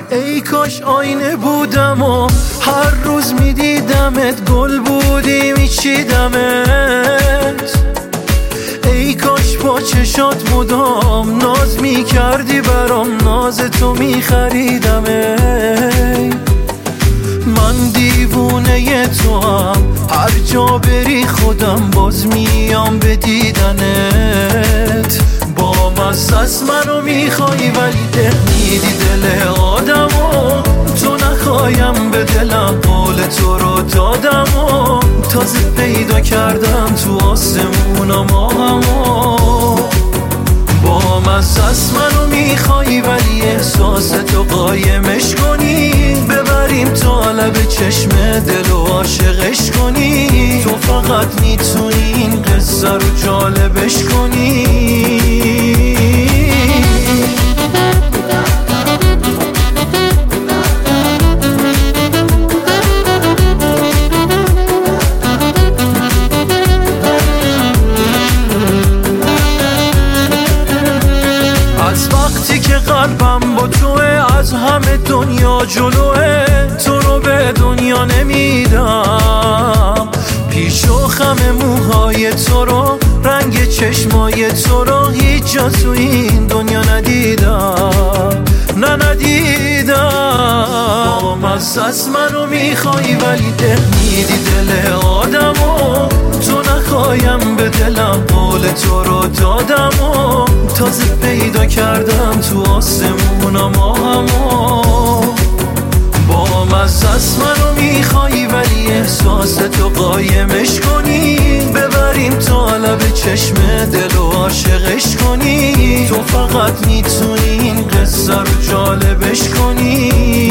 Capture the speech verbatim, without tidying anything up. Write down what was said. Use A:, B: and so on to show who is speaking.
A: ای کاش آینه بودم و هر روز میدیدمت، گل بودی میچیدمت. ای کاش با چشات مدام ناز میکردی برام، ناز تو میخریدم. ای من دیوونه تو هم، هر جا بری خودم باز میام به دیدنت. با مزه‌ست منو میخوای ولی ده میدی دل آدمو. تو نخوایم به دلم، قول تو رو دادم و تازه پیدا کردم تو آسمون ماهمو. با مزه‌ست منو میخوای ولی احساس تو قایمش کنی، ببریم تا لب چشم دل و عاشقش کنی. تو فقط میتونی این قصه رو جالبش کنی. از وقتی که قلبم با توه، از همه دنیا جلوه. تو رو به دنیا نمیدم، پیش و خم موهای تو رو، رنگ چشمای تو رو هیچ جا تو این دنیا ندیدم، نه ندیدم. با مزه‌ست منو میخوای ولی ده میدی دل آدمو. تو نخوایم به دلم، قول تو رو دادم و تازه پیدا کردم تو آسمون ماهمو. با مزه‌ست منو میخوای ولی احساس تو قایمش کنی، ببریم تا لب چشم دل و عاشقش کنی. تو فقط میتونی این قصه رو جالبش کنی.